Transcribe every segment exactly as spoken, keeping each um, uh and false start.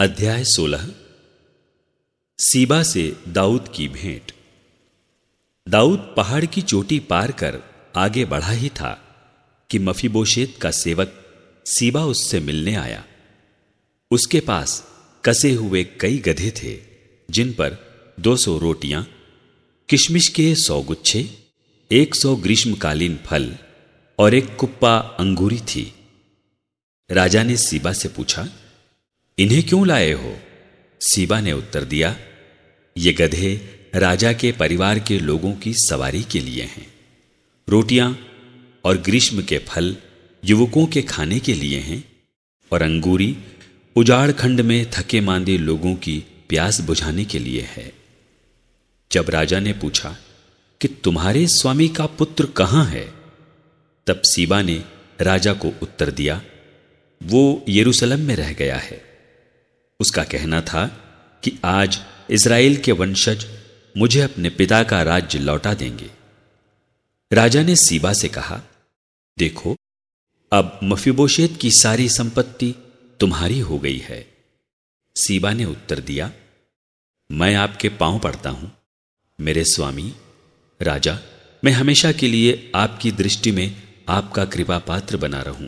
अध्याय सोलह। सीबा से दाऊद की भेंट। दाऊद पहाड़ की चोटी पार कर आगे बढ़ा ही था कि मफीबोशेत का सेवक सीबा उससे मिलने आया। उसके पास कसे हुए कई गधे थे, जिन पर दो सौ रोटियां, किशमिश के सौ गुच्छे, एक सौ ग्रीष्मकालीन फल और एक कुप्पा अंगूरी थी। राजा ने सीबा से पूछा, इन्हें क्यों लाए हो? सीबा ने उत्तर दिया, ये गधे राजा के परिवार के लोगों की सवारी के लिए हैं। रोटियां और ग्रीष्म के फल युवकों के खाने के लिए हैं, और अंगूरी उजाड़ खंड में थके मांदे लोगों की प्यास बुझाने के लिए है। जब राजा ने पूछा कि तुम्हारे स्वामी का पुत्र कहां है, तब सीबा ने राजा को उत्तर दिया, वो यरूशलेम में रह गया है। उसका कहना था कि आज इस्राएल के वंशज मुझे अपने पिता का राज्य लौटा देंगे। राजा ने सीबा से कहा, देखो, अब मफीबोशेत की सारी संपत्ति तुम्हारी हो गई है। सीबा ने उत्तर दिया, मैं आपके पांव पड़ता हूं, मेरे स्वामी राजा। मैं हमेशा के लिए आपकी दृष्टि में आपका कृपा पात्र बना रहूं।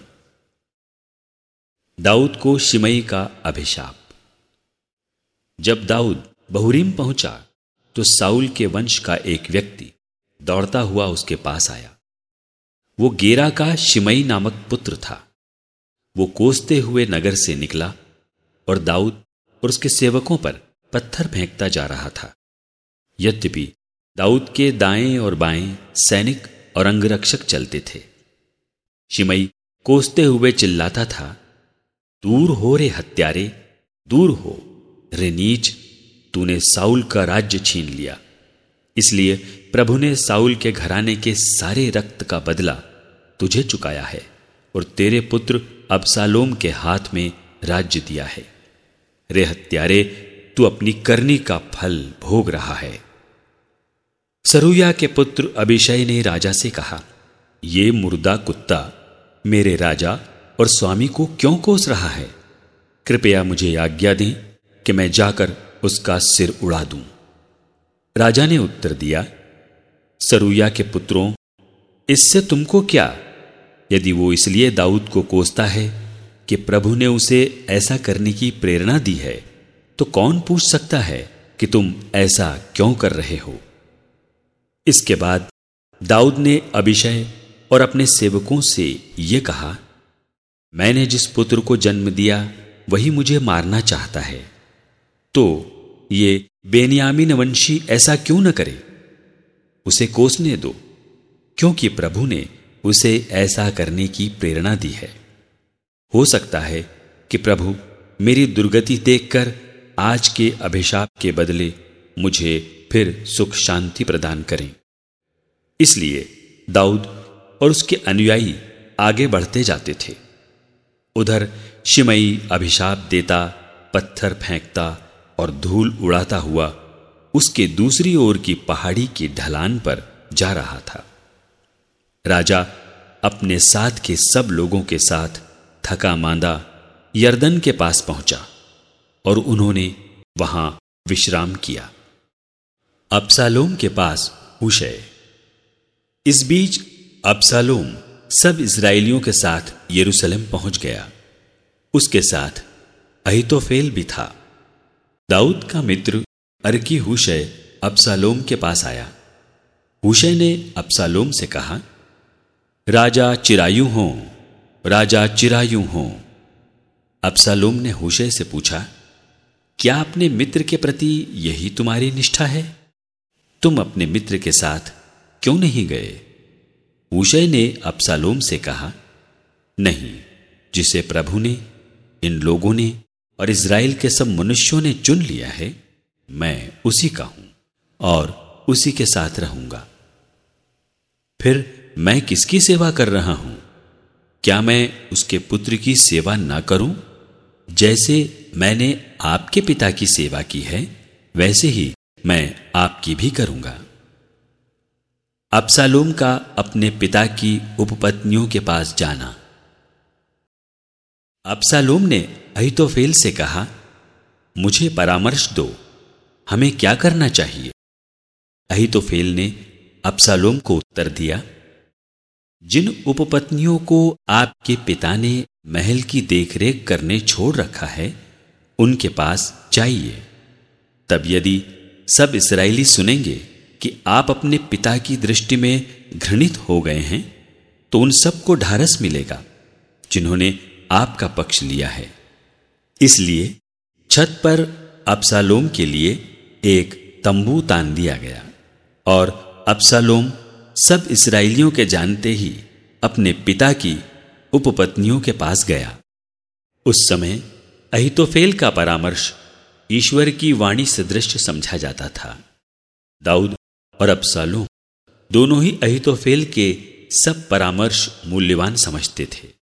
दाऊद को शिमई का अभिशाप। जब दाऊद बहुरीम पहुंचा तो साउल के वंश का एक व्यक्ति दौड़ता हुआ उसके पास आया। वो गेरा का शिमई नामक पुत्र था। वो कोसते हुए नगर से निकला और दाऊद और उसके सेवकों पर पत्थर फेंकता जा रहा था। यद्यपि दाऊद के दाएं और बाएं सैनिक और अंगरक्षक चलते थे। शिमई कोसते हुए चिल्लाता था, दूर हो रे हत्यारे, दूर हो रे नीच, तूने साउल का राज्य छीन लिया। इसलिए प्रभु ने साउल के घराने के सारे रक्त का बदला तुझे चुकाया है और तेरे पुत्र अबशालोम के हाथ में राज्य दिया है। रे हत्यारे, तू अपनी करनी का फल भोग रहा है। सरूया के पुत्र अबीशै ने राजा से कहा, ये मुर्दा कुत्ता मेरे राजा और स्वामी को क्यों कोस रहा है? कृपया मुझे आज्ञा दें कि मैं जाकर उसका सिर उड़ा दूं। राजा ने उत्तर दिया, सरूया के पुत्रों, इससे तुमको क्या? यदि वो इसलिए दाऊद को कोसता है कि प्रभु ने उसे ऐसा करने की प्रेरणा दी है, तो कौन पूछ सकता है कि तुम ऐसा क्यों कर रहे हो? इसके बाद दाऊद ने अबीशै और अपने सेवकों से यह कहा, मैंने जिस पुत्र को जन्म दिया वही मुझे मारना चाहता है, तो ये बेन्यामीन वंशी ऐसा क्यों न करे? उसे कोसने दो, क्योंकि प्रभु ने उसे ऐसा करने की प्रेरणा दी है। हो सकता है कि प्रभु मेरी दुर्गति देखकर आज के अभिशाप के बदले मुझे फिर सुख शांति प्रदान करें। इसलिए दाऊद और उसके अनुयायी आगे बढ़ते जाते थे। उधर शिमई अभिशाप देता, पत्थर फेंकता और धूल उड़ाता हुआ उसके दूसरी ओर की पहाड़ी की ढलान पर जा रहा था। राजा अपने साथ के सब लोगों के साथ थका मांदा यरदन के पास पहुंचा और उन्होंने वहां विश्राम किया। अबशालोम के पास हूशै। इस बीच अबशालोम सब इस्राएलियों के साथ यरूशलेम पहुंच गया। उसके साथ अहीतोफेल भी था। दाऊद का मित्र अर्की हूशै अबशालोम के पास आया। हूशै ने अबशालोम से कहा, राजा चिरायु हो, राजा चिरायु हो। अबशालोम ने हूशै से पूछा, क्या अपने मित्र के प्रति यही तुम्हारी निष्ठा है? तुम अपने मित्र के साथ क्यों नहीं गए? हूशै ने अबशालोम से कहा, नहीं, जिसे प्रभु ने, इन लोगों ने और इस्राएल के सब मनुष्यों ने चुन लिया है, मैं उसी का हूं और उसी के साथ रहूंगा। फिर मैं किसकी सेवा कर रहा हूं? क्या मैं उसके पुत्र की सेवा ना करूं? जैसे मैंने आपके पिता की सेवा की है, वैसे ही मैं आपकी भी करूंगा। अबशालोम का अपने पिता की उपपत्नियों के पास जाना। अबशालोम ने अहीतोफेल से कहा, मुझे परामर्श दो, हमें क्या करना चाहिए? अहीतोफेल ने अबशालोम को उत्तर दिया, जिन उपपत्नियों को आपके पिता ने महल की देखरेख करने छोड़ रखा है, उनके पास जाइए। तब यदि सब इस्राएली सुनेंगे कि आप अपने पिता की दृष्टि में घृणित हो गए हैं, तो उन सबको ढारस मिलेगा जिन्होंने आपका पक्ष लिया है। इसलिए छत पर अबशालोम के लिए एक तंबू तान दिया गया और अबशालोम सब इस्राएलियों के जानते ही अपने पिता की उपपत्नियों के पास गया। उस समय अहीतोफेल का परामर्श ईश्वर की वाणी सदृश समझा जाता था। दाऊद और अबशालोम दोनों ही अहीतोफेल के सब परामर्श मूल्यवान समझते थे।